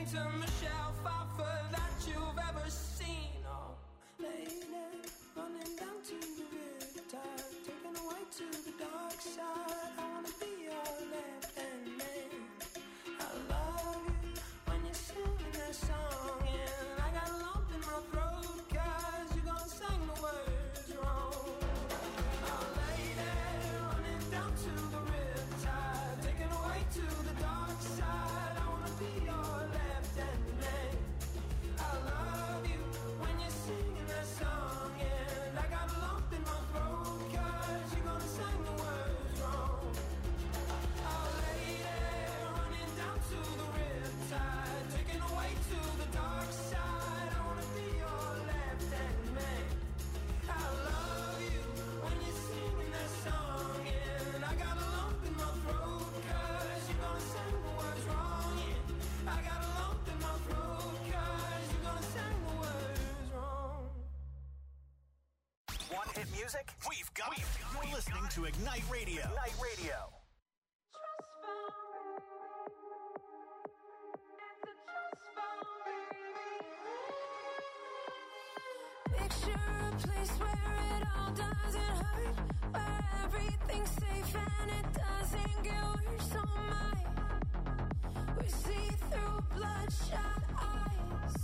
to Michelle Pfeiffer that you've ever seen. Oh, lady, running down to the riptide, taken away to the dark side. I wanna be your left-hand man. I love you when you're singing that song, and I got a lump in my throat 'cause you're gonna sing the words wrong. Oh, lady, running down to the riptide, taken away to the dark side. I wanna be your left-hand man. I love you when you're singing that song, and I got a lump in my throat 'cause you're gonna sing the words wrong. Oh, lady, running down to the riptide, taken away to the dark side. I wanna be your left-hand man. I love you when you're singing that song, and I got a lump in my throat 'cause you're gonna sing the words wrong. Yeah, I got a lump in my throat 'cause you're gonna sing the words wrong. Want hit music? We've got it. You're listening to Ignite Radio. Ignite Radio. Picture a place where it all doesn't hurt, where everything's safe and it doesn't get worse. Oh my, we see through bloodshot eyes.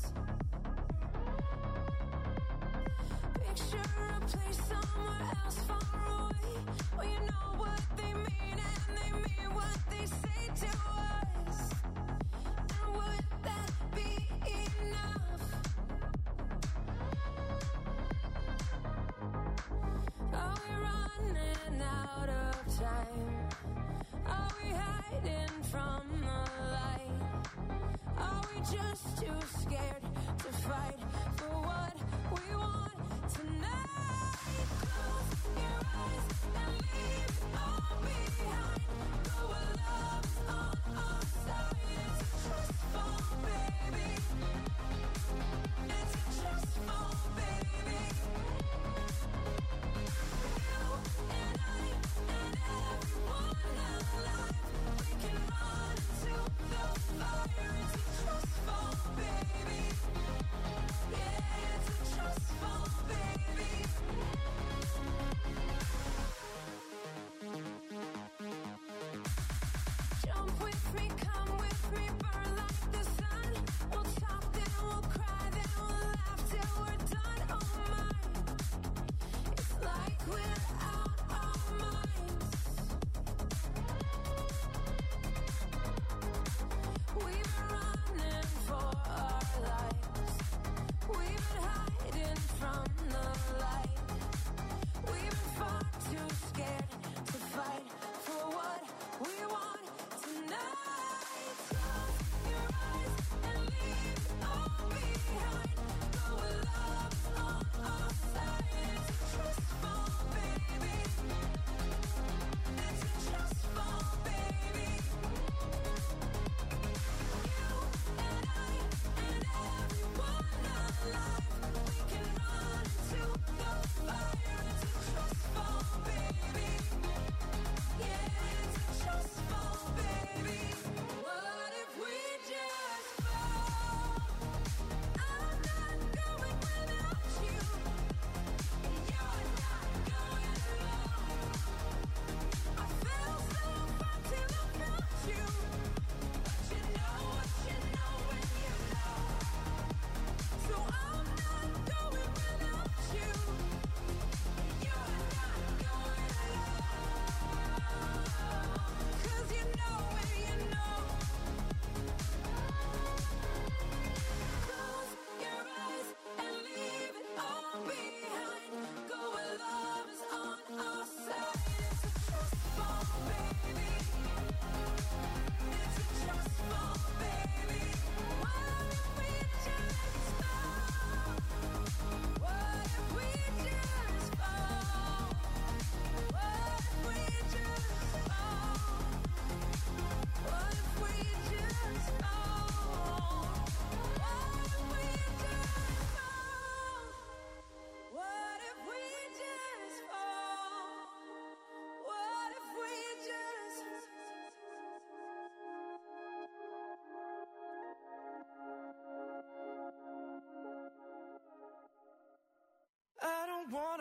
Picture a place somewhere else far away, where you know what they mean and they mean what they say to us. And would that be enough? Are we running out of time? Are we hiding from the light? Are we just too scared to fight for what we want tonight? Close your eyes and leave it all behind. Go where love's on our side. It's a trust fall, baby. It's a trust fall, baby. You and I and everyone alive, we can run into the fire. It's a trust fall, baby. Yeah, it's a trust fall, baby. Jump with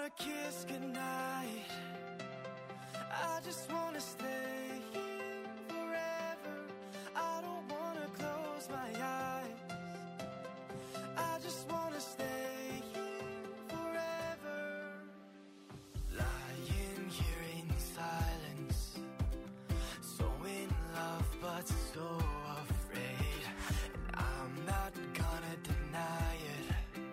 wanna kiss goodnight. I just wanna stay here forever. I don't wanna close my eyes. I just wanna stay here forever. Lying here in silence, so in love but so afraid. And I'm not gonna deny it,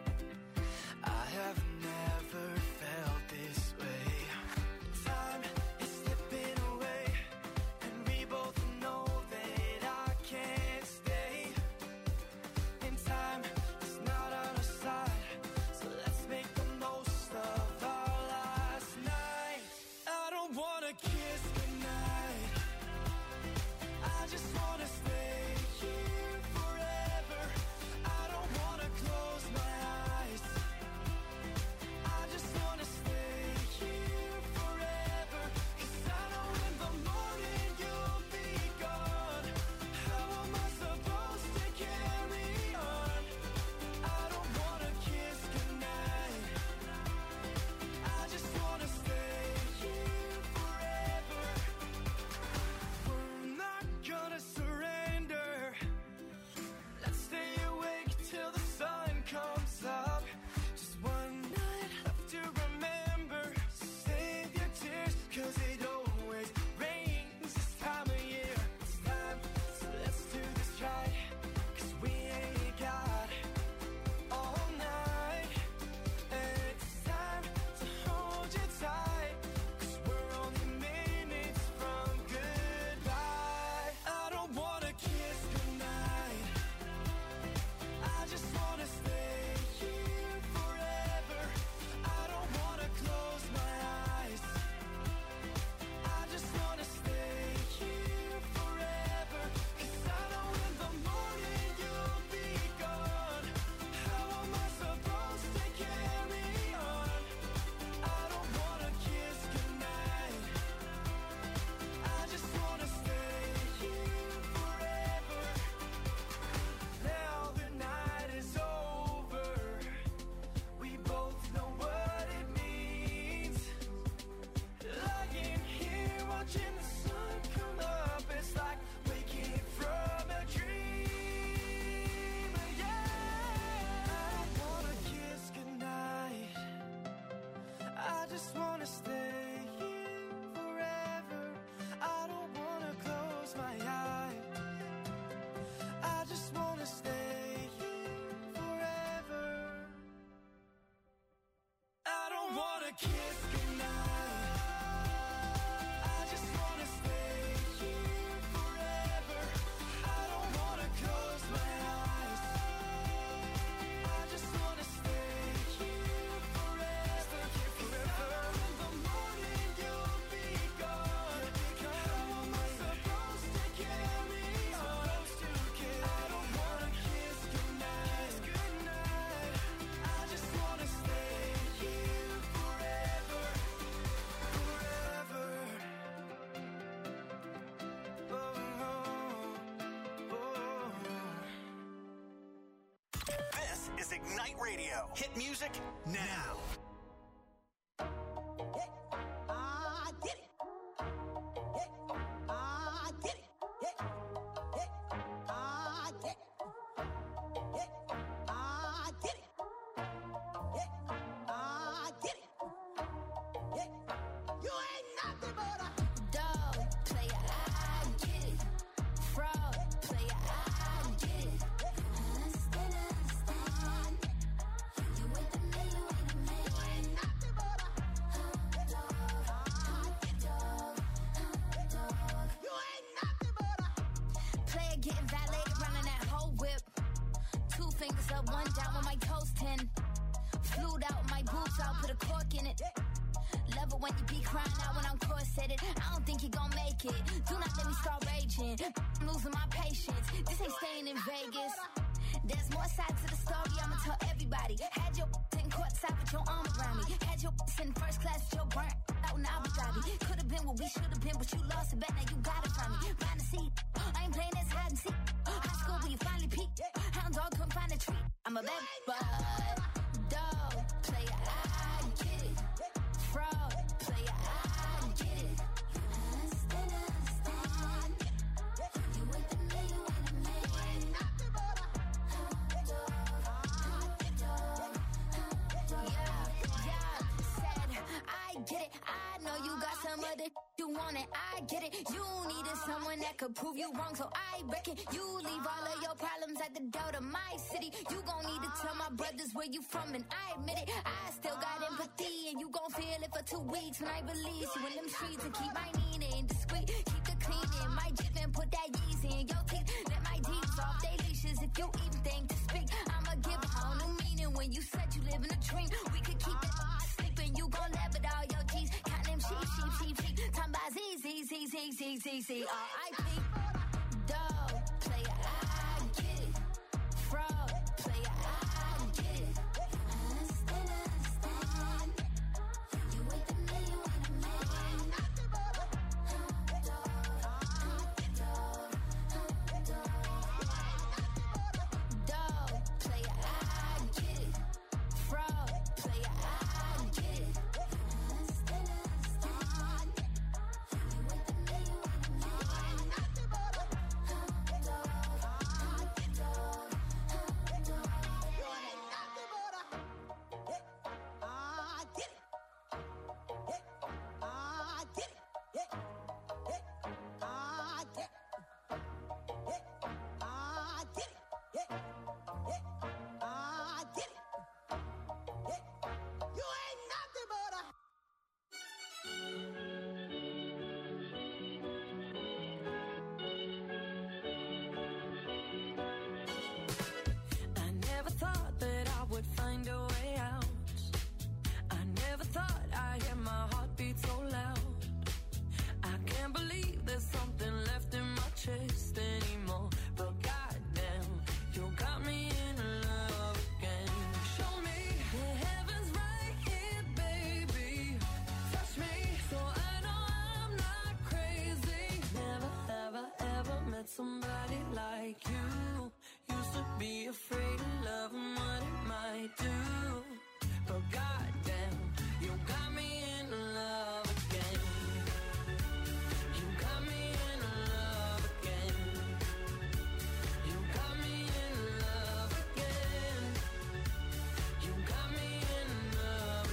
I have never felt this way. Time is slipping away, and we both know that I can't stay. And time is not on our side, so let's make the most of our last night. I don't wanna kiss goodnight, I just wanna stay here forever. I don't wanna close my eyes, I just wanna stay here forever. 'Cause I know in the morning you'll be gone. How am I supposed to carry on? I don't wanna kiss goodnight, I just wanna stay here forever. We're not gonna surrender, let's stay awake till the sun comes up. Just one night left to remember. Save your tears, 'cause it always rains this time of year. It's time, so let's do this right, 'cause we ain't got all night. And it's time to hold you tight, 'cause we're only minutes from goodbye. I don't wanna kiss goodnight, I just wanna stay here forever. I don't wanna close my eyes, I just wanna stay here forever. 'Cause I know in the morning you'll be gone. How am I supposed to carry on? I don't wanna kiss goodnight, I just wanna stay here forever. Now the night is over, we both know what it means. Lying here watching the sun come up, it's like waking from a dream. Yeah, I don't wanna kiss goodnight, I just wanna stay here forever. I don't wanna close my eyes, I just wanna stay here forever. I don't wanna kiss goodnight, I just wanna stay here forever. I don't wanna close my eyes, I just wanna stay here forever. 'Cause in the morning you'll be gone. How am I supposed to carry on? I don't wanna kiss goodnight, I just wanna stay here forever, forever. Oh, oh, oh. This is Ignite Radio. Hit music now. I did it. I did it. I did it. I did it. I did it. You ain't nothing but a Dog player, I get it. Fraud player, I get it. Understand. You with the me, you with the me. you ain't nothing but a you ain't nothing but a Player getting valeted, running that whole whip. 2 fingers up, 1 down with my toes 10. Flued out my boots, I'll put a cork in it. Love it when you be crying out when I'm corseted. I don't think you gon' make it. Do not let me start raging. I'm losing my patience. This ain't staying in Vegas. There's more sides to the story, I'ma tell everybody. Had your sitting courtside with your arm around me. Had your in first class with your burnt out in Abu Dhabi. Could've been what we should've been, but you lost it, bet now you got it from me. Find a seat, I ain't playing this hide and seek. High school when you finally peak. Hound dog couldn't find a treat. I'm a bad boy, dog player, I get it. you want it, I get it. You needed someone that could prove you wrong, so I reckon you leave all of your problems at the door to my city. You gon' need to tell my brothers where you from, and I admit it. I still got empathy, and you gon' feel it for 2 weeks when I release you in them streets. And keep my Nina discreet, keep the clean in my Jeep and put that Yeezy in your teeth. Let my D's off they leashes if you even think to speak. I'ma give a whole new meaning when you said you live in a dream. We could keep it sleeping, you gon' laugh at all your G's. Count them sheep. Time by Z. R.I.P. Dog, player, I get it. Fraud, player, I get it. Understand. You with the man, you with the man. Dog, player, I get it. Fraud, player, I get it. Find a way out. I never thought I'd hear my heartbeat so loud. I can't believe there's something left in my chest anymore. But goddamn, you got me in love again. Show me the heavens right here, baby. Touch me so I know I'm not crazy. Never, ever met somebody like you. Used to be afraid of love and what it might do. But goddamn, you got me in love again. You got me in love again. You got me in love again. You got me in love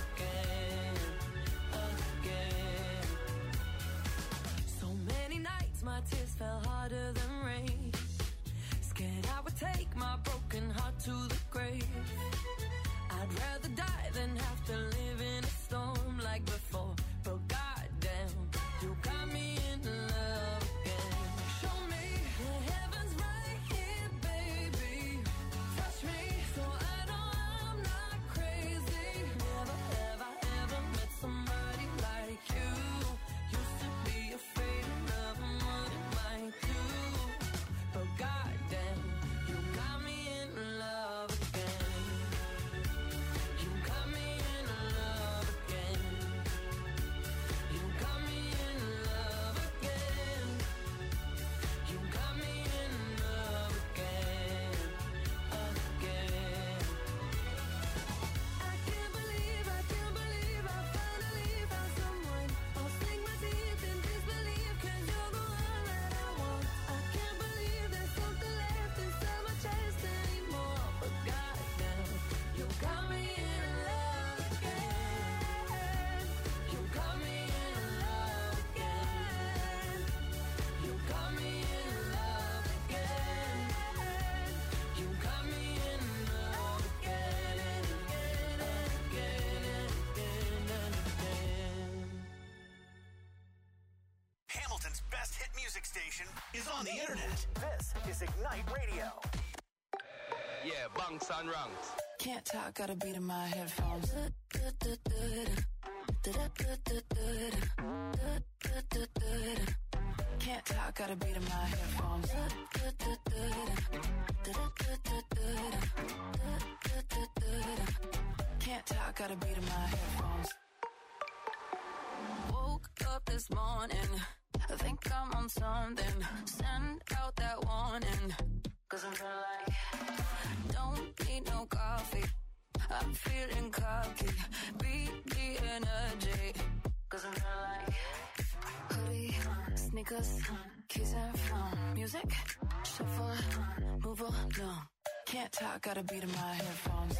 again. So many nights my tears fell harder than rain. Scared I would take my broken heart to the grave. I'd rather die than have to live in a storm like before. But goddamn, you got me in love again. Show me the heavens right here, baby. Touch me so I know I'm not crazy. Never, ever met somebody like you. Used to be afraid of love and what it might do. But goddamn, you got me in love again. You got me in love again. You got me in love again. You got me in love again. I can't believe I finally found someone. I'll sink my teeth in disbelief 'cause you're the one that I want. I can't believe there's something left inside my chest anymore. But goddamn, you got me in love again. You got me in love again. You got me in love again. You got me in love again and again and again and again. Hamilton's best hit music station is on the internet. This is Ignite Radio. Yeah, bunks and ranks. Can't talk, got a beat in my headphones. Can't talk, got a beat in my headphones. Can't talk, got a beat in my headphones. Woke up this morning, I think I'm on something. Send out that warning, 'cause I'm feeling like don't need no coffee. I'm feeling cocky. Beat the energy, 'cause I'm feeling like hoodie, sneakers, keys and phone. Music, shuffle, move along. Can't talk, got a beat in my headphones.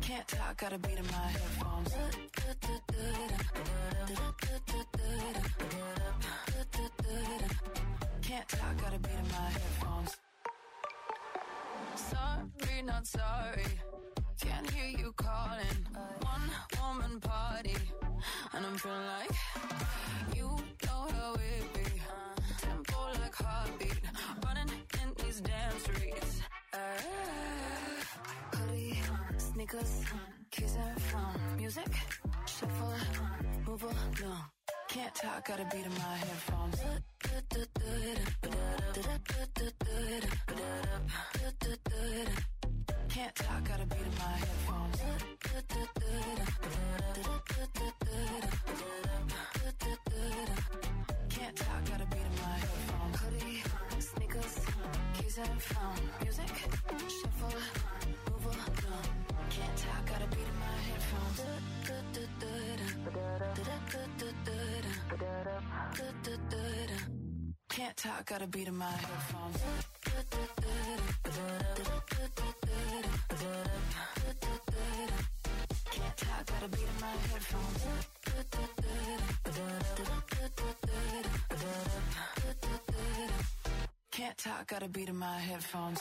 Can't talk, got a beat in my headphones. Can't talk, got a beat in my headphones. Sorry, not sorry. Can't hear you calling. One woman party, and I'm feeling like you know how it be. Tempo like heartbeat, running in these damn streets. Hoodie, sneakers, keys and phone. Music, shuffle, move along. Can't talk, got a beat in my headphones. Can't talk, got a beat in my headphones. Can't talk, got a beat in my headphones. Hoodie, sneakers, keys and phone. Music, shuffle, move along. Can't talk, got a beat in my headphones. Can't talk, got a beat in my headphones. Can't talk, got a beat in my headphones. Can't talk, got a beat in my headphones.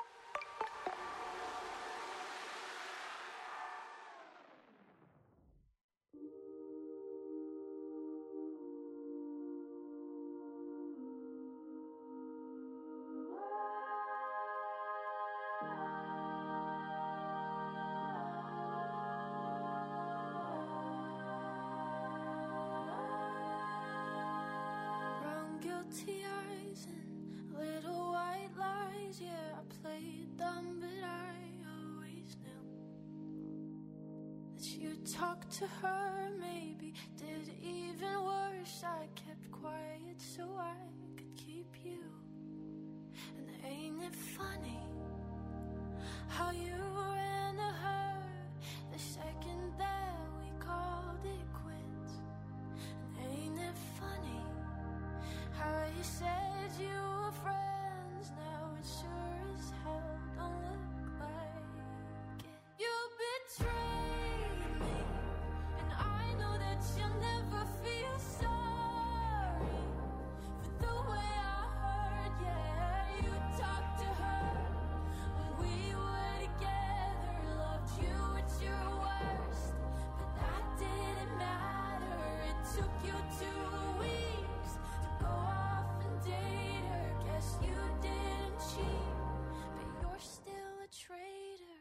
Guilty eyes and little white lies. Yeah, I played them, but I always knew that you talked to her, maybe did even worse. I kept quiet so I could keep you. And ain't it funny how you ran to her the second that we called it quits? And ain't it funny how you said you were friends, now it sure as hell don't look like it. You betrayed me, and I know that you'll never feel sorry for the way I heard. Yeah, you talked to her when we were together, loved you at your worst, but that didn't matter. It took you 2 weeks to go off and date her. Guess you didn't cheat, but you're still a traitor.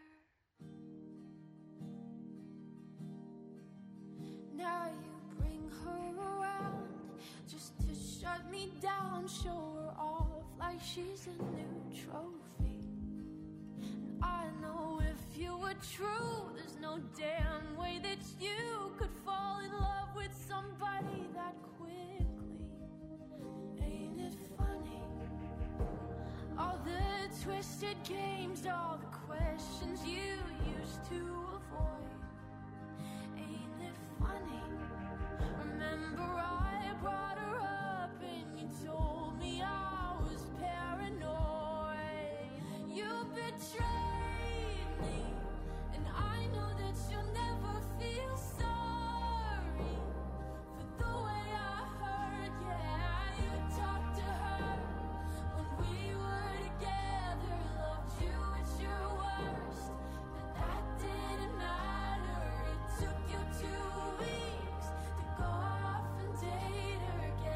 Now you bring her around just to shut me down, show her off like she's a new trophy. And I know if you were true, there's no damn way that you could fall in love with somebody that quickly. Ain't it funny? All the twisted games, all the questions you used to avoid. Ain't it funny? Remember I brought her up and you told me I was paranoid. You betrayed me, and I know that you'll never feel sorry for the way I heard. Yeah, you talked to her when we were together, loved you at your worst, but that didn't matter. It took you 2 weeks to go off and date her.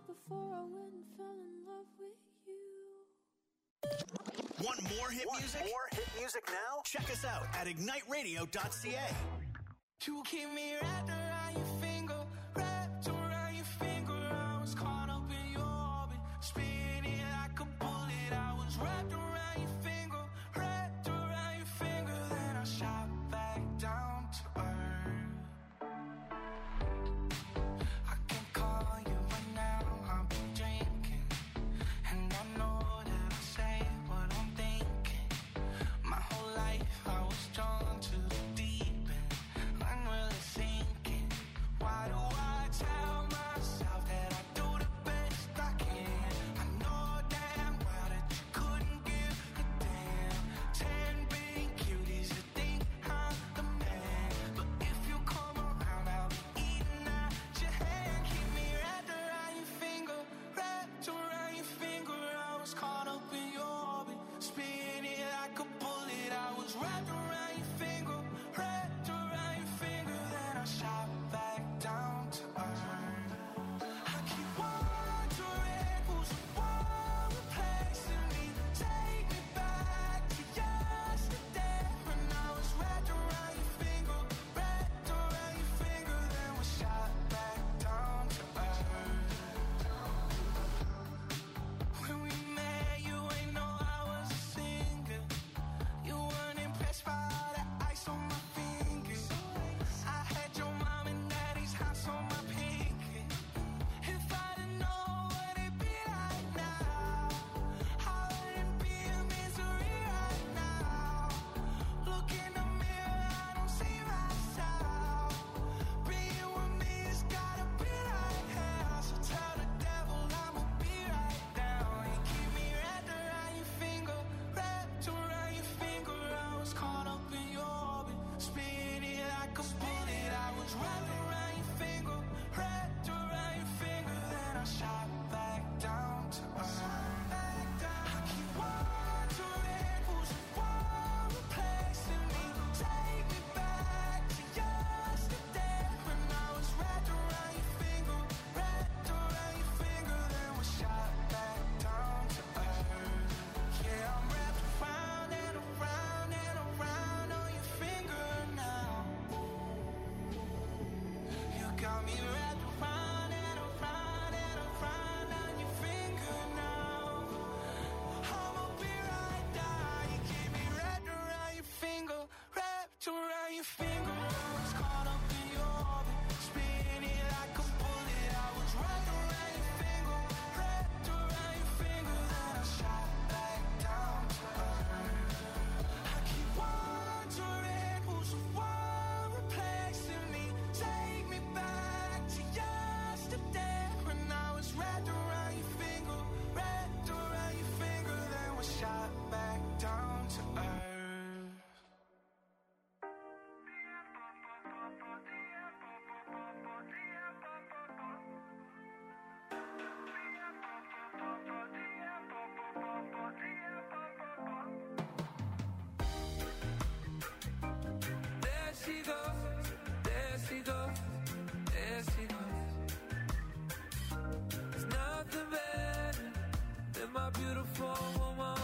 before I went and fell in love with you. Want more hit music? More hit music now? Check us out at igniteradio.ca. You keep me wrapped around your finger, wrapped around your finger. I was caught up in your orbit, spinning like a bullet. I was wrapped around your finger, wrapped around your finger. Then I shot back down to earth. I can call you right now, I've been drinking, and I know that I say what I'm thinking. My whole life I was drawn to the deep end. I'm really sinking. Why do I tell myself that I do the best I can? I know damn well that you couldn't give a damn. 10 big cuties that think I'm the man. But if you come around, I'll be eating at your hand. Keep me wrapped around your finger, wrapped around your finger. I was caught up in your orbit, spinning like a bullet. I was wrapped around your finger, wrapped around your finger. Then I shot back down to earth. I keep wondering who's the one replacing me. Take me back to yesterday when I was wrapped around your finger, wrapped around your finger. Then we shot back down to earth. When we met, you ain't know I was a singer. You weren't impressed by all the ice on my fingers. I had your mom and daddy's house on my pinky. If I didn't know what it'd be like now, I wouldn't be in misery right now. Look in the mirror, I don't see myself. Being with me has gotta be like hell. So tell the devil I'ma be right down. You keep me wrapped around your finger, wrapped around your finger. I was caught up in your orbit, spinning like a bullet. I was wrapped around your finger, wrapped around your finger. Then I shot back down to earth. I keep wondering who's the one replacing me. Take me back to yesterday when I was wrapped around your finger, wrapped around your finger. Then we shot back down to earth. Yeah, I'm wrapped around and around and around on your finger now. You got me wrapped around and around and around on your finger now. I'ma be right down. You keep me wrapped around your finger, wrapped around your finger. I was caught up in your orbit, spinning like a bullet. I was wrapped around your finger, wrapped around your finger. Then I shot back down to earth. I keep wondering who's the one replacing me. Take me back to yesterday when I was wrapped around your finger, wrapped around your finger. Then we shot back down to earth. There she goes, there she goes, there she goes. There's nothing better than my beautiful woman.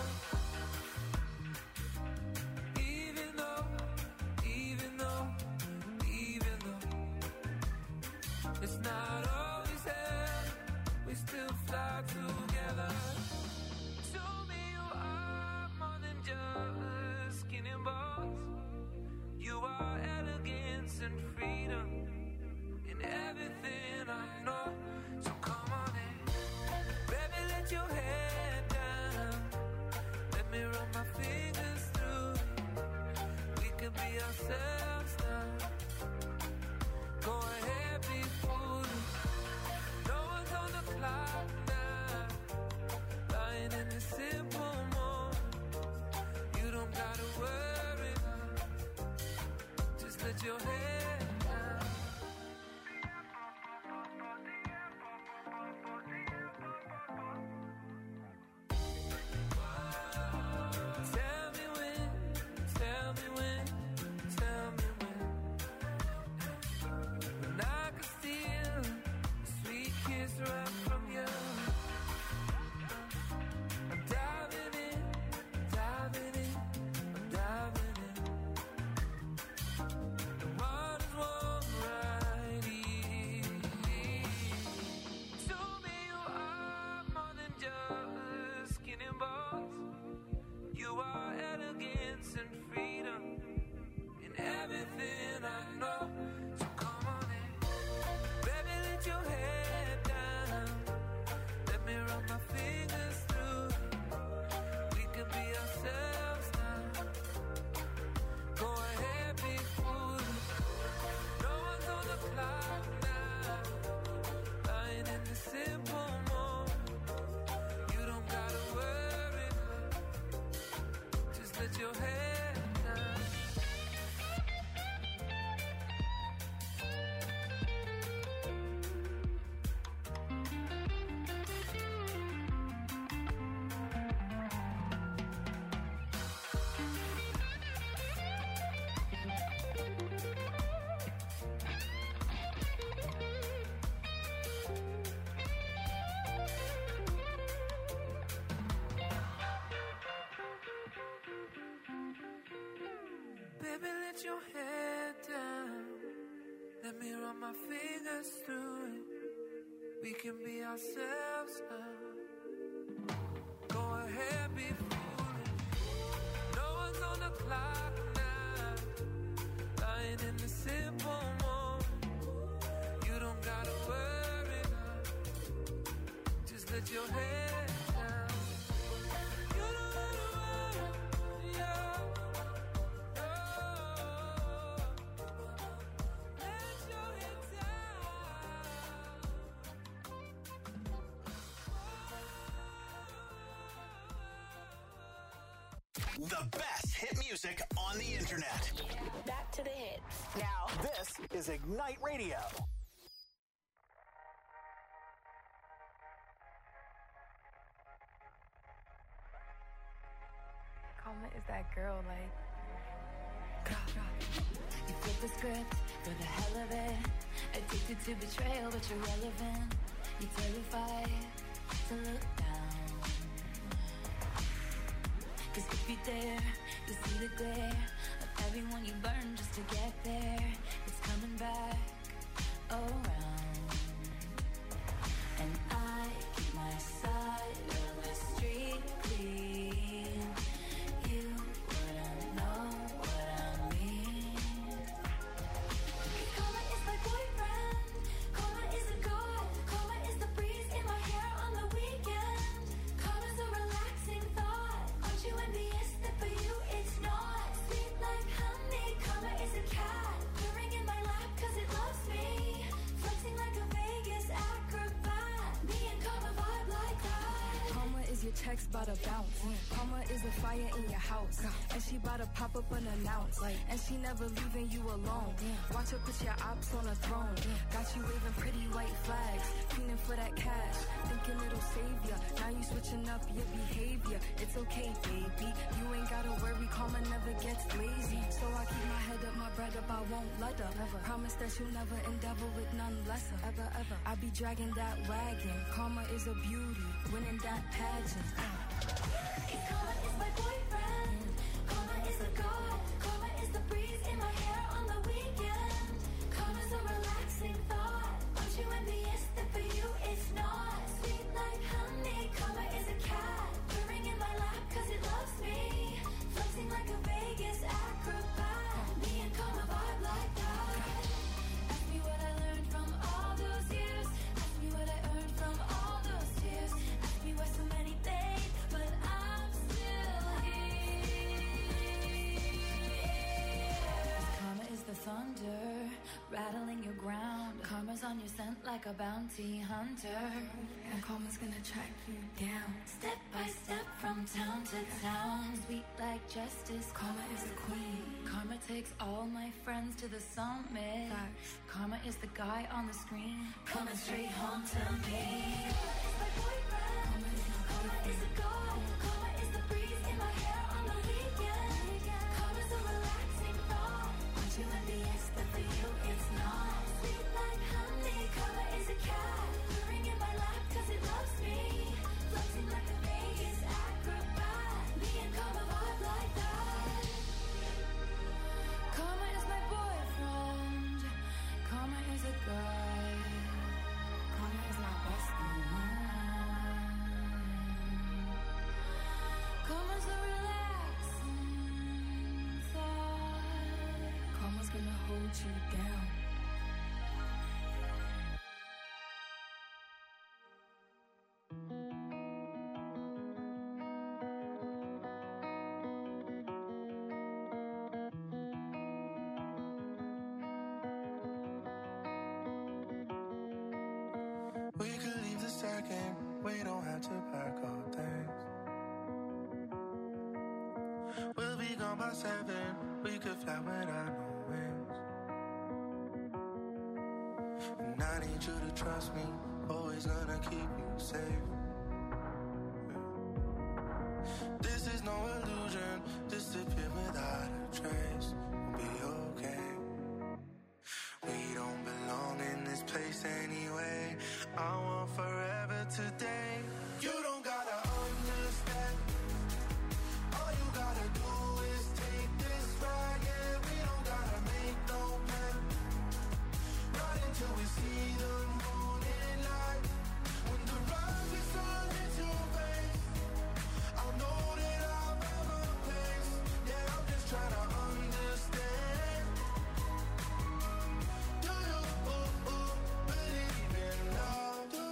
Even though, even though, even though it's not always there, we still fly together. Show me you are more than just skin and bones. You are elegance and freedom in everything I know. So come on in, baby, let your head down. Let me run my fingers through it. We can be ourselves now. Go ahead, be foolish. No one's on the clock now. Lying in the simple moments. You don't gotta worry. Just let your head down. Tell me when, tell me when, tell me when. When I could steal a sweet kiss right from you. your head down. Baby, let your head down. Let me run my fingers through it. We can be ourselves now. Go ahead, be foolish. No one's on the clock now. Lying in the simple moment. You don't gotta worry now. Just let your head down. You don't gotta worry, yeah. The best hit music on the internet. Back to the hits. Now, this is Ignite Radio. Karma is that girl, like. You flip the script for the hell of it. Addicted to betrayal, but you're relevant. You're terrified to look down. Cause if you dare, you see the glare of everyone you burn just to get there. It's coming back around. And I keep my side of the street clean. You wouldn't know what I mean. Karma is my boyfriend. Karma is a god. Karma is the breeze in my hair on the weekend. Karma's a relaxing thought. Aren't you envious that for you it's not? Sweet like honey. Karma is a cat purring in my lap cause it loves me. Flexing like a Vegas acrobat. Me and Karma vibe like that. Karma is your checks bout to bounce. Karma is a fire in your house. And she bout to pop up unannounced. And she never leaving you alone. Watch her put your ops on a throne. Got you waving pretty white flags. Fiending for that cash. Thinking it'll save ya. Now you switching up your behavior. It's okay, baby. You ain't gotta worry. Karma never gets lazy. So I keep my head up, my bread up. I won't let her. Promise that you'll never endeavor with none lesser. Ever. I be dragging that wagon. Karma is a beauty. Winning that pageant. Karma is my boyfriend. Karma is a god. Karma is the breeze in my hair on the weekend. Karma's a relaxing thought. Aren't you envious that for you it's not? Sweet like honey. Karma is a cat purring in my lap cause it loves me. Flexing like a Vegas acrobat. Me and Karma vibe like that. Ask me what I learned from all those years. Ask me what I earned from all those tears. Ask me why so many days, but I'm still here. Karma is the thunder rattling your ground. Karma's on your scent like a bounty hunter. And karma's gonna track you down. Step by step from town to town. Sweet like justice. Karma is the queen. Karma takes all my friends to the summit. Facts. Karma is the guy on the screen. Coming straight home to me. Karma is my boyfriend. Karma is a god. Karma is the breeze in my hair on the weekend. Karma's a relaxing thought. Aren't you envious that for you it's not? Sweet like honey. Karma is a cat purring in my lap cause it loves me. Flexing like a Vegas acrobat. Me and Karma vibe like that. Karma is my boyfriend. Karma is a guy. Karma is my bestie. Karma's a relaxing thought. Karma's gonna hold you down. We could leave the second. We don't have to pack our things. We'll be down by 7, we could fly without no wings. And I need you to trust me, always gonna keep you safe. This is no illusion, disappear without a trace. We'll be okay. We don't belong in this place anyway. I want forever today. You don't gotta understand. All you gotta do is take this ride. Yeah, we don't gotta make no plan. Right until we see the morning light. When the rise is on into your face, I'll know that I'll have a place. Yeah, I'm just trying to understand. Do you believe in love? Do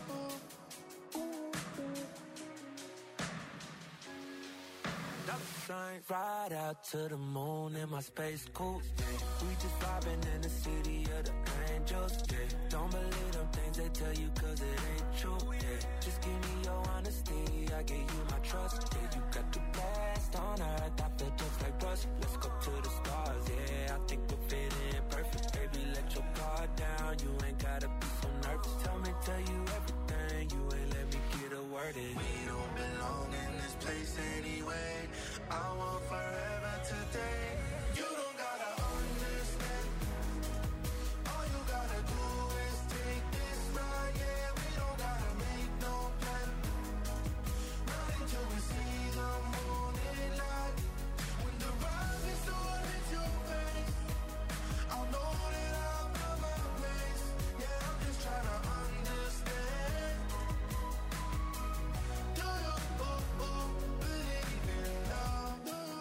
Shine right out to the moon in my space coupe. We just vibing in the city of the angels. Yeah. Don't believe them things they tell you 'cause it ain't true. Yeah. Just give me your honesty, I give you my trust. Yeah, you got the best on earth, I feel just like Russ. Let's go to the stars, yeah, I think we'll fit in perfect. Baby, let your guard down, you ain't gotta be so nervous. Tell you everything, you ain't let me get a word in. We don't belong in this place anyway. I want forever today. You don't gotta understand. All you gotta do is take this ride. Yeah, we don't gotta make no plan. Not until we see the morning light. When the rise is on into your face, I'll know that I'll have my place. Yeah, I'm just trying to understand. Do you believe in love? Do you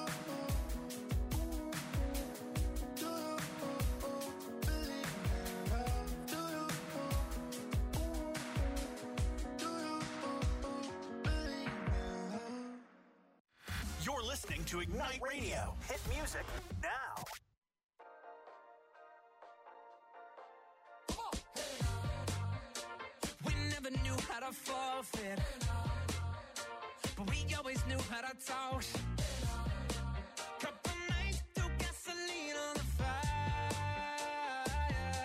believe in love? Do you believe in love? You're listening to Ignite Radio. Hit music now. We never knew how to forfeit, but we always knew how to toss. Couple nights threw gasoline on the fire.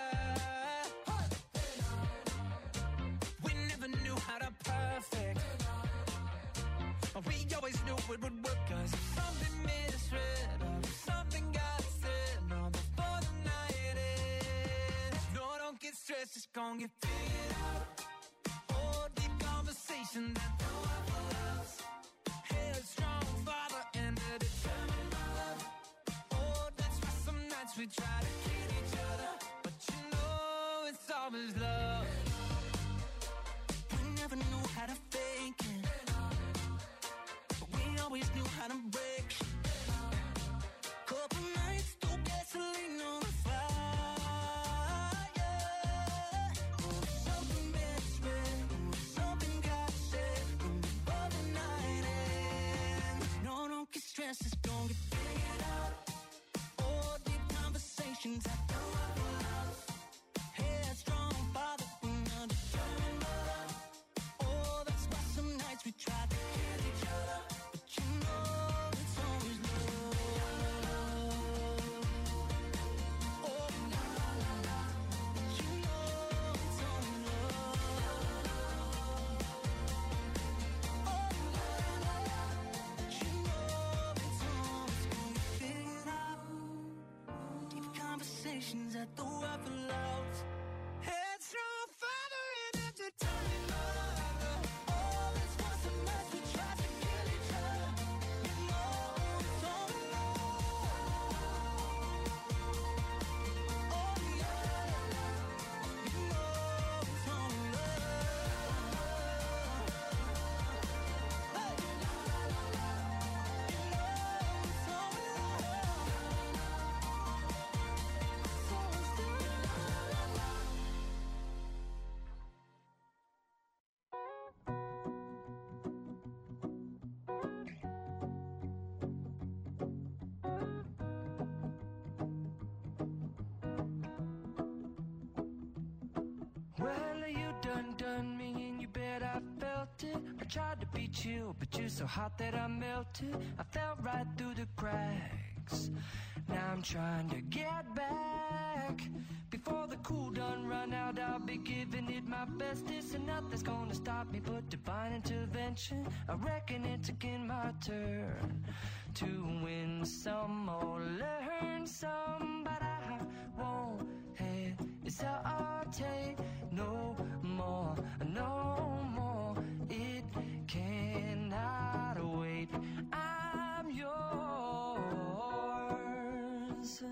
We never knew how to perfect, but we always knew it would work. 'Cause if something misread or if something got said, no, before the night ends. No, don't get stressed, it's gonna get figured out. Oh, deep conversation that no one else. Headstrong father and a determined mother. Oh, that's why some nights we try to kid each other, but you know it's always love. We never knew how to fake it, but we always knew how to break shit. Couple nights threw gasoline on the fire. Oh, something misread, oh, something got said before the night ends. No, don't get stressed, it's gonna get figured out. Oh, deep conversations I know I love. Headstrong father and a determined mother. Oh, that's why some nights we try to kill each other, but you know it's always love. Oh, la la la la, but you know it's always love. Oh, la la la, but you know it's always gonna get figured out. Deep conversations at the Waffle House. Headstrong father and a determined mother. Oh, that's why some nights we try to kill each other. You know it's always love. Oh, la la la, you know it's always love. Hey, la la la la, you know it's always love. It's always Well, you done me and you bet I felt it. I tried to be chill, but you're so hot that I melted. I fell right through the cracks. Now I'm trying to get back. Before the cool done run out, I'll be giving it my bestest, and nothing's gonna stop me but divine intervention. I reckon it's again my turn to win some or learn some, but I won't hesitate no more, no more. It cannot wait. I'm yours.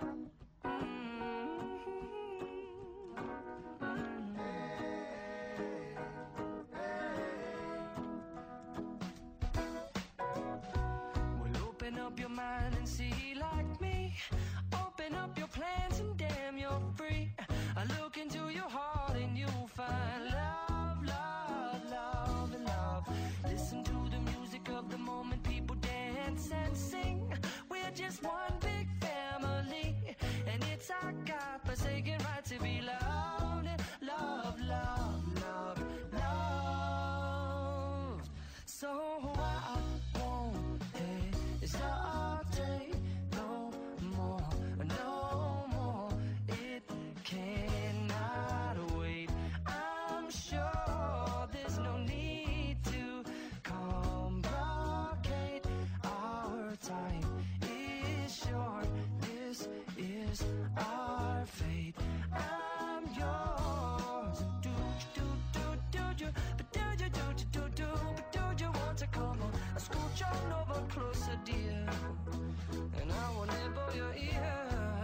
Well, open up your mind and see like me. Open up your plans and damn, you're free. I look into your heart and you'll find love, love, love, and love. Listen to the music of the moment, people dance and sing. We're just one big family, and it's our God-forsaken right to be loved. Love, love, love, love. So I won't hesitate no more, no more. It cannot wait. I'm sure there's no need to complicate. Our time is short. This is our fate. I'm yours. Do you, but do you want to come on? Scooch on over closer, dear, and I will nibble your ear.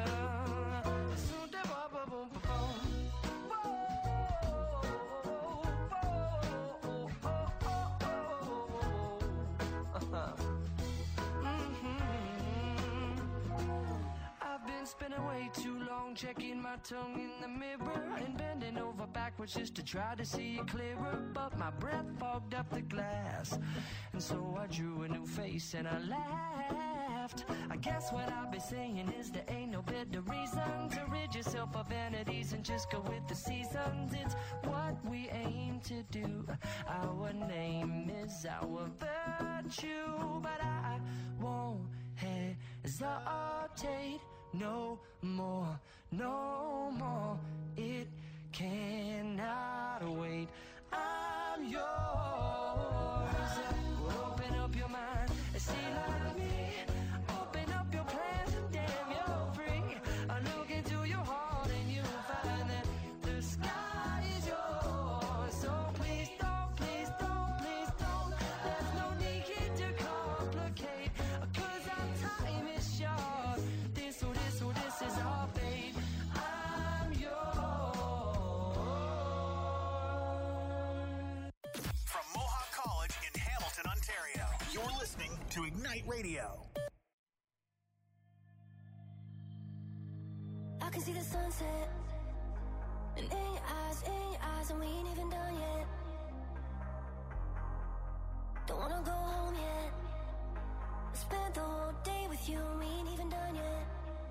I've been spending way too long checking my tongue in the mirror and bending over backwards just to try to see it clearer, but my breath fogged up the glass, and so I drew a new face and I laughed. I guess what I'll be saying is there ain't no better reason to rid yourself of vanities and just go with the seasons. It's what we aim to do. Our name is our virtue, but I won't hesitate no more, no more. It cannot wait. I'm yours. Open up your mind and see like me. Open up your plans and damn, you're free. I look into your heart and you'll find that the sky is yours. So please don't, please don't, please don't. There's no need to complicate, 'cause our time is short. This is our fate. I'm yours. From Mohawk College in Hamilton, Ontario, you're listening to Ignite Radio. I can see the sunset, and in your eyes, and we ain't even done yet. Don't wanna go home yet. I spent the whole day with you, and we ain't even done yet.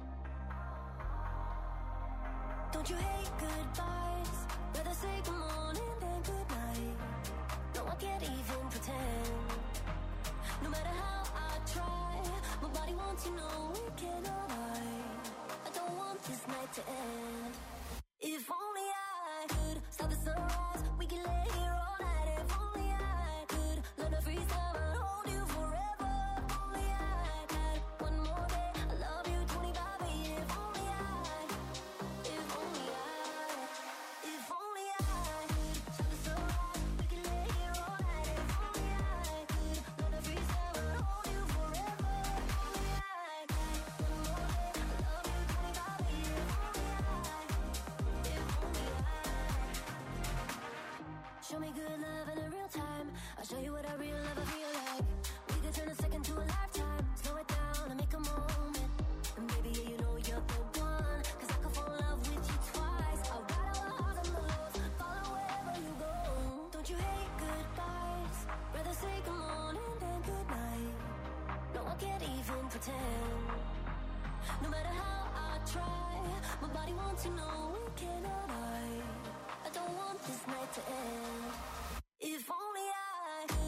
Don't you hate goodbyes? Rather say good morning than good night. No, I can't even pretend. No matter how I try, my body wants to know we cannot lie. I don't want this night to end. If only I could stop the sunrise, we can lay here all night. If only I could learn to freeze time and hold you forever. If only I had one more day, I love you 25 a year. If only I could stop the sunrise, we can lay here all night. If only I could learn to freeze time and hold you forever. If only I had one more day, I love you 25 a year. If only show me good love in a real time. I'll show you what a real lover feel like. We could turn a second to a lifetime. Slow it down and make a moment. And baby, yeah, you know you're the one. 'Cause I could fall in love with you twice. I'll ride all the highs and the lows, follow wherever you go. Don't you hate goodbyes? Rather say good morning than good night. No, I can't even pretend. No matter how I try, my body wants to know we cannot lie. I don't want this night to end. If only I could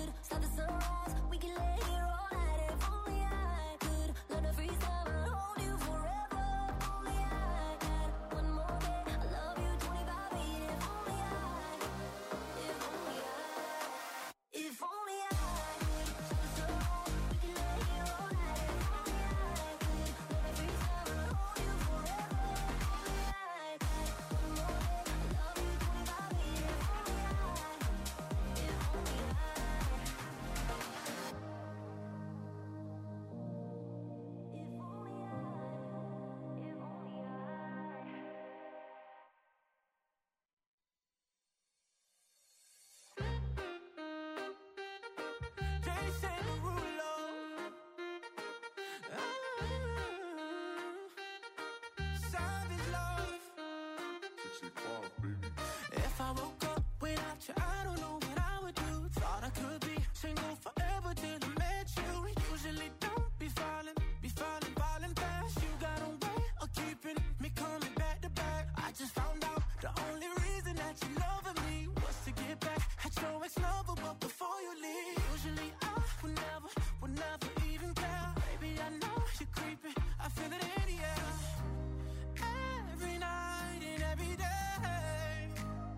If I woke up without you, I don't know what I would do. Thought I could be single forever till I met you. Usually don't be falling fast. You got a way of keeping me coming back to back. I just found out the only reason that you loving me was to get back at your ex-lover, but before you leave, usually I would never even care. Baby, I know you're creeping, I feel it in the air. Every night and every day,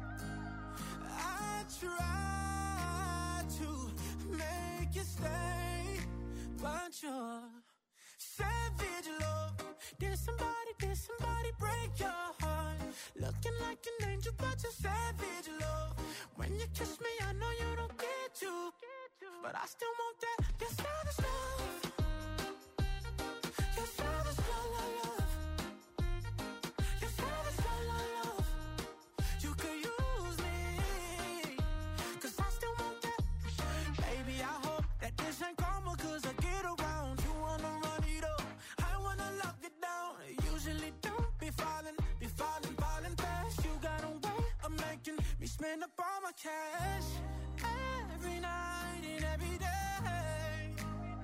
I try to make you stay, but you're savage love. Did somebody break your heart? Looking like an angel, but you're savage love. When you kiss me, I know you don't get to, but I still want that. You're savage love. You're savage love. You're savage love. You could use me, 'cause I still want that. Baby, I hope that this ain't karma, 'cause I get around. You wanna run it up, I wanna lock it down. Usually don't be falling fast. You got a way of making me spend up all my cash. Every night and every day,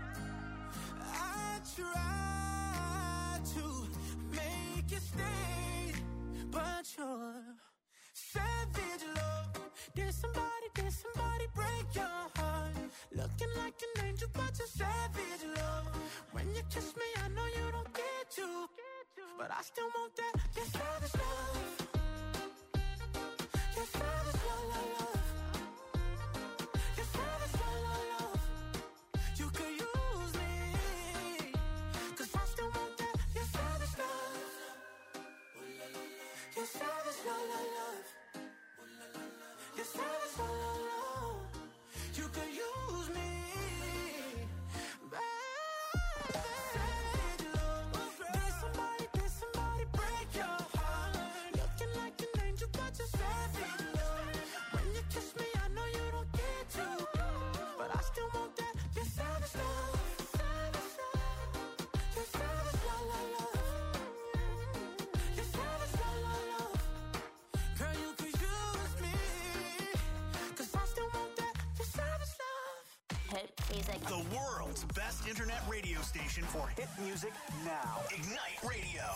I try to make you stay, but you're savage love. Did somebody break your heart? Looking like an angel, but you're savage love. When you kiss me, I know you don't get to, but I still want that. You're savage love. You're savage love. You're savage love. You could use me, 'cause I still want that. You're savage love. You're savage love. You're savage love. You could use me, baby. Savage love. Did somebody break your heart? Looking like an angel, but you're savage love. When you kiss me, I know you don't get to, but I still want that. You're savage love. You're savage love. You're savage love. Girl, you could use me, 'cause I still want that. You're savage love. Hit music. The world's best internet radio station for hit music now. Ignite Radio.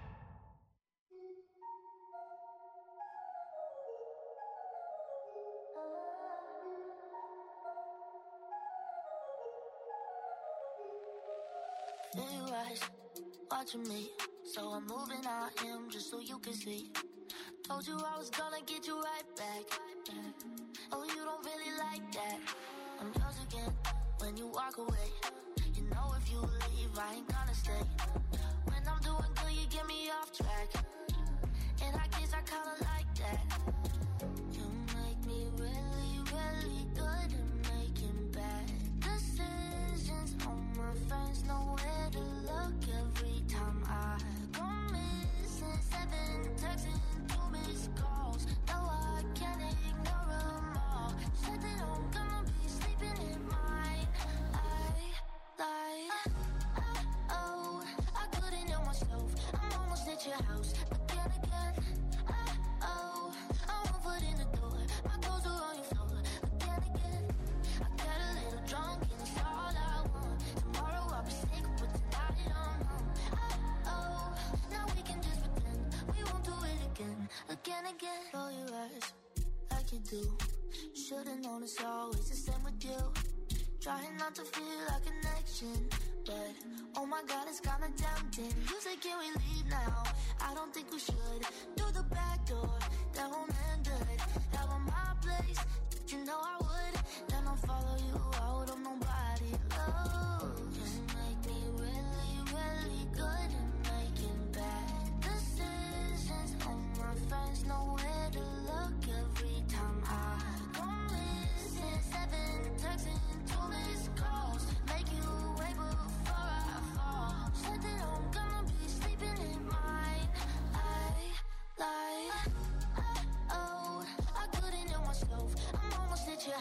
Feel your eyes watching me, so I'm moving on him just so you can see. Told you I was gonna get you right back. Oh, you don't really like that. I'm yours again when you walk away. You know if you leave, I ain't gonna stay. When I'm doing good, you get me off track, and I guess I kinda like that. You make me really, really good at making bad decisions. All my friends know where to look every time I go missing. 7 texts and 2 missed calls. No, I can't ignore them all. Said that I'm gonna be sleeping in mine. Oh, I couldn't help myself. I'm almost at your house again. Oh, I won't put in the door. My clothes are on your floor again. I got a little drunk and it's all I want. Tomorrow I'll be sick, but tonight I'm home. Oh, now we can just pretend we won't do it again. Roll your eyes like you do. Should've known it's always the same with you. Trying not to feel a connection, but oh my God, it's kinda tempting. You say, can we leave now? I don't think we should. Through the back door, that won't end good. Have on my place, you know I would. Then I'll follow you out of nobody. Oh, you make me really, really good at making bad decisions. All my friends know where to look every time I go missing. 7 texts and 2 missed calls. Make you wait before I fall. Said that I'm gonna be sleeping in mine. Oh, I couldn't help myself. I'm almost at your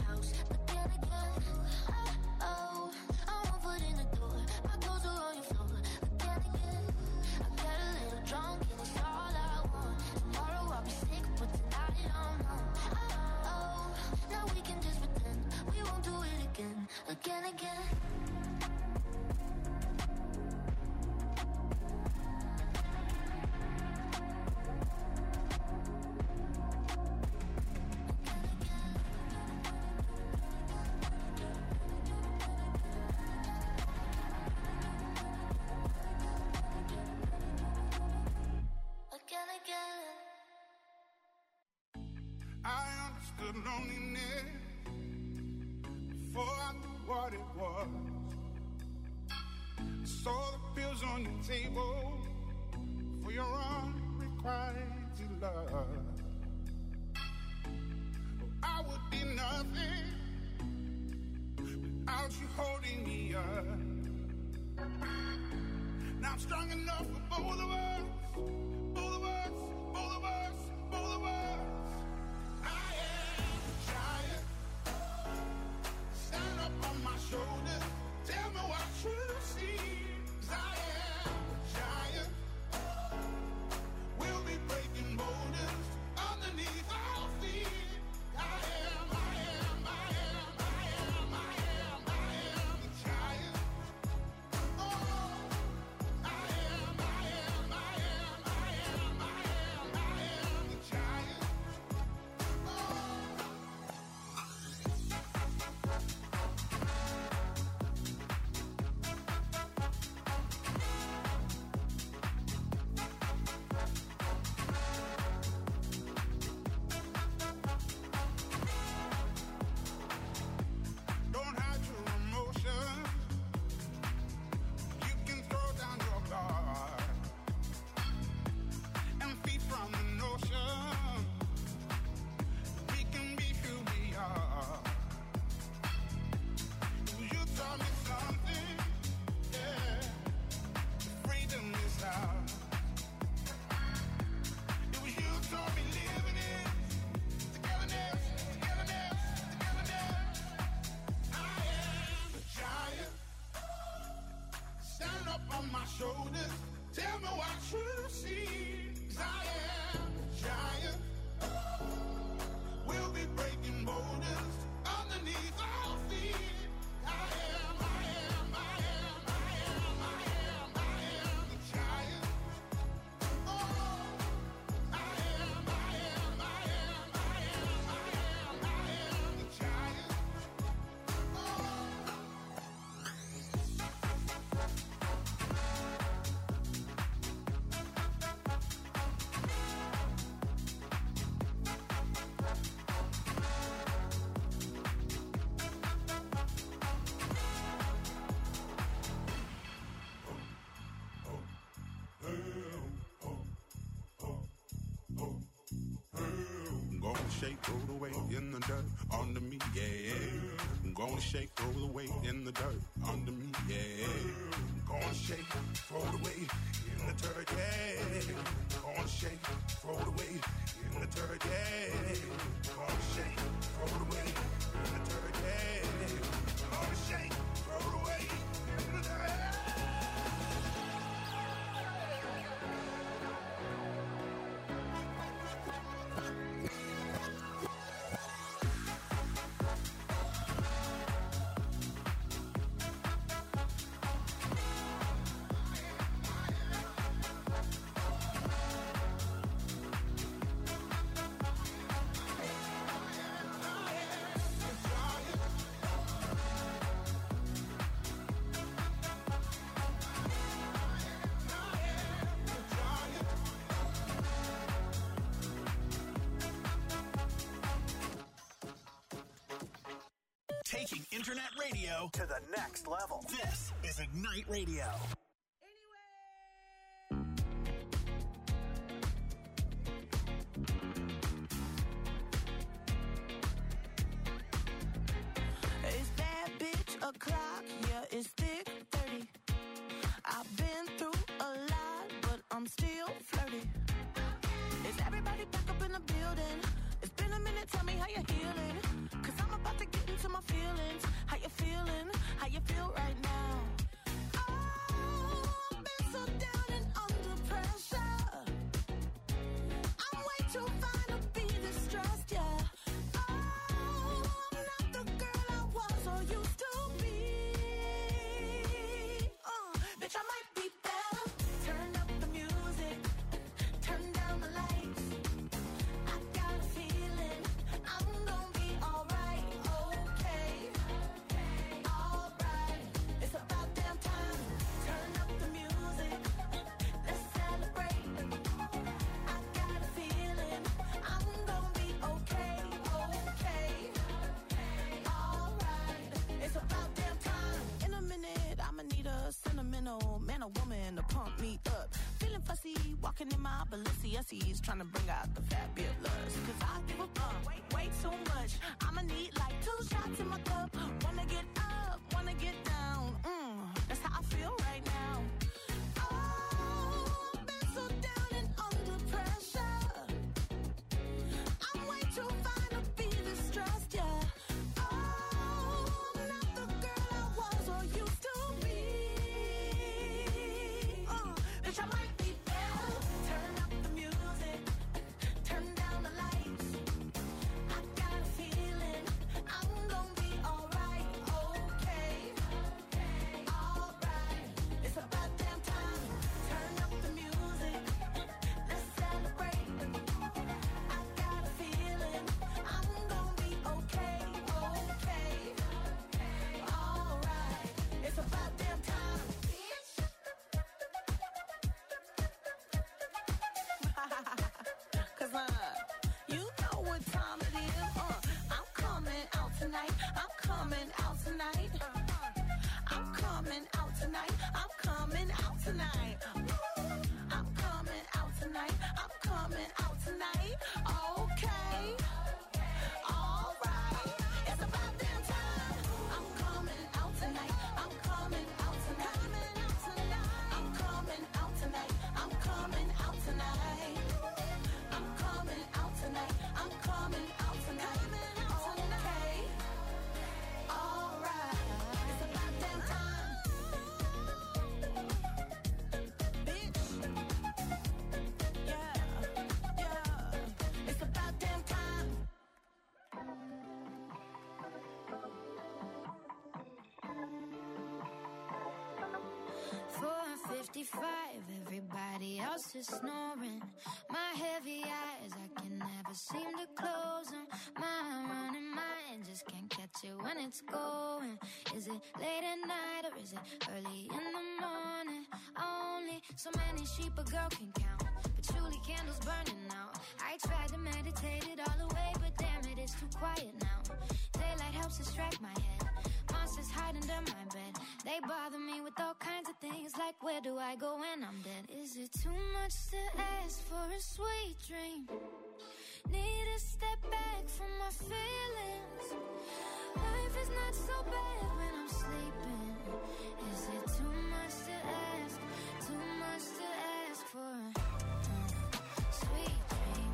loneliness before I knew what it was. I saw the pills on your table for your unrequited love. I would be nothing without you holding me up. Now I'm strong enough for both of us, both of us, both of us, both of us. I am a giant. Stand up on my shoulders. Tell me what you see. 'Cause I am a giant. We'll be breaking boulders underneath our feet. I am a giant. Oh, I am a giant. Don't hide your emotions. You can throw down your guard and feed from the notion. We can be who we are. You taught me something, yeah. Freedom is ours. It was you taught me living it. Togetherness, togetherness, togetherness. I am a giant. Stand up on my shoulders. Tell me what you see. 'Cause I am a giant. We'll be breaking boulders underneath our feet. I am a giant. Oh, I am a giant. I'm gonna shake, throw the weight in the dirt under me, yeah. I'm gonna shake, throw the weight in the dirt under me, yeah. I'm gonna shake, throw the weight in the dirt, yeah. I'm gonna shake, throw the weight in the dirt, yeah. I'm gonna shake, throw the weight in the dirt, yeah. I'm gonna shake, throw the weight in the dirt. Taking internet radio to the next level. This is Ignite Radio. Is that bitch o'clock? Yeah, it's thick 30. I've been through a lot, but I'm still flirty. Is everybody back up in the building? It's been a minute, tell me how you're healing. 'Cause I'm about to get into my feelings. How you feeling? How you feel right now? Oh, I've been so down and under pressure. I'm way too fine to be distressed, yeah. Oh, I'm not the girl I was or used to be. Bitch, I might be better. Turn up the music. Turn down the lights. I got a feeling I'm gonna be alright, okay, alright. It's about that Walking in my Balenciennes, trying to bring out the fabulous. Cause I give a fuck way too much. I'ma need like 2 shots in my cup. Wanna get up, wanna get down. That's how I feel right now. Oh, I've been so down and under pressure. I'm way too fine to be distressed, yeah. Oh, I'm not the girl I was or used to be. Bitch, I might be better. Turn up the music, turn down the lights. I got a feeling I'm gonna be alright, okay, alright. It's about damn time. Turn up the music, let's celebrate. I got a feeling I'm gonna be okay, alright. It's about damn time. Cause you know what time it is. I'm coming out tonight. I'm coming out tonight. I'm coming out tonight. I'm coming out tonight. I'm coming out tonight. I'm coming out tonight. Okay. Alright. It's about damn time. I'm coming out tonight. I'm coming out tonight. I'm coming out tonight. I'm coming out tonight. I'm coming out tonight. I'm coming out tonight. Okay. Alright. It's about damn time. Bitch. Yeah. It's about damn time. 4:55, everybody else is snoring. My heavy eyes, I can never seem to close them. My running mind just can't catch it when it's going. Is it late at night or is it early in the morning? Only so many sheep a girl can count. Patchouli candles burning out. I tried to meditate it all away, but damn it, it's too quiet now. Daylight helps distract my head. Monsters hide under my bed. They bother me with all kinds of things, like where do I go when I'm dead? Is it too much to ask for a sweet dream? Need to step back from my feelings. Life is not so bad when I'm sleeping. Is it too much to ask? Too much to ask for a sweet dream?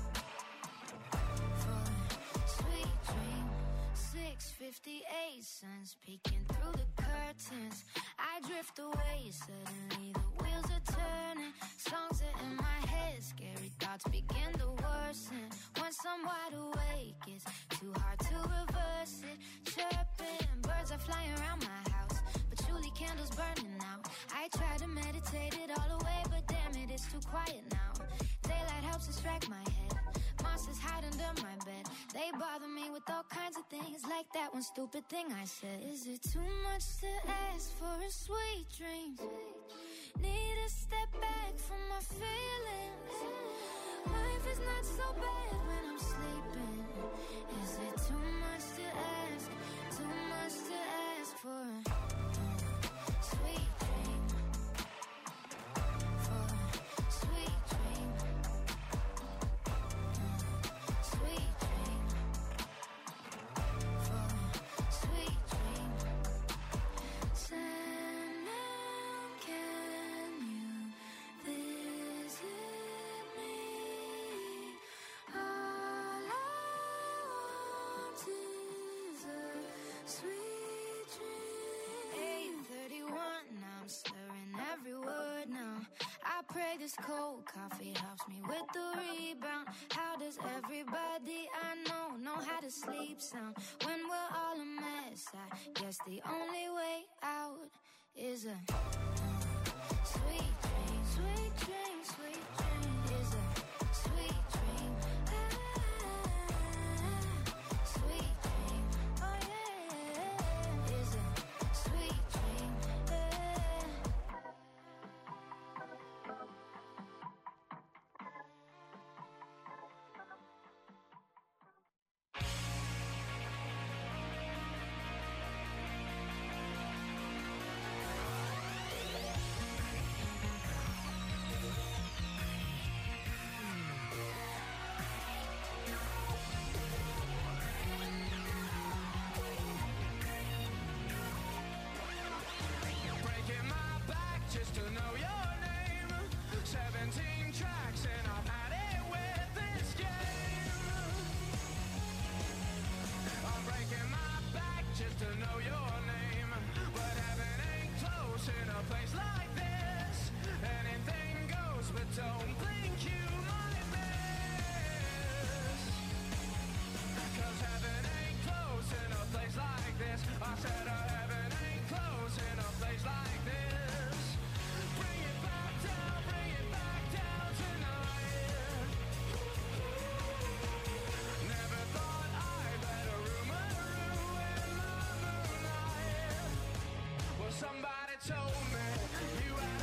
For a sweet dream. 6:58, sun's peeking through the curtains. I drift away, suddenly the wheels are turning. Songs are in my head, scary thoughts begin to worsen. Once I'm wide awake, it's too hard to reverse it. Chirping, birds are flying around my house. Patchouli candles burning out. I try to meditate it all away, but damn it, it's too quiet now. Daylight helps distract my head. Monsters hide under my bed. They bother me with all kinds of things, like that one stupid thing I said. Is it too much to ask for a sweet dream? Need to step back from my feelings. Life is not so bad when I'm sleeping. Is it too much to ask? Too much to ask for a sweet dream? For a sweet dream. Sweet dream. For a sweet dream. Sandman, can you visit me? All I want is a sweet dream. 8:31, now I'm slurring every word now. I pray this cold coffee helps me with the rebound. How does everybody I know how to sleep sound? When we're all a mess, I guess the only way out is a sweet dream. Sweet dream.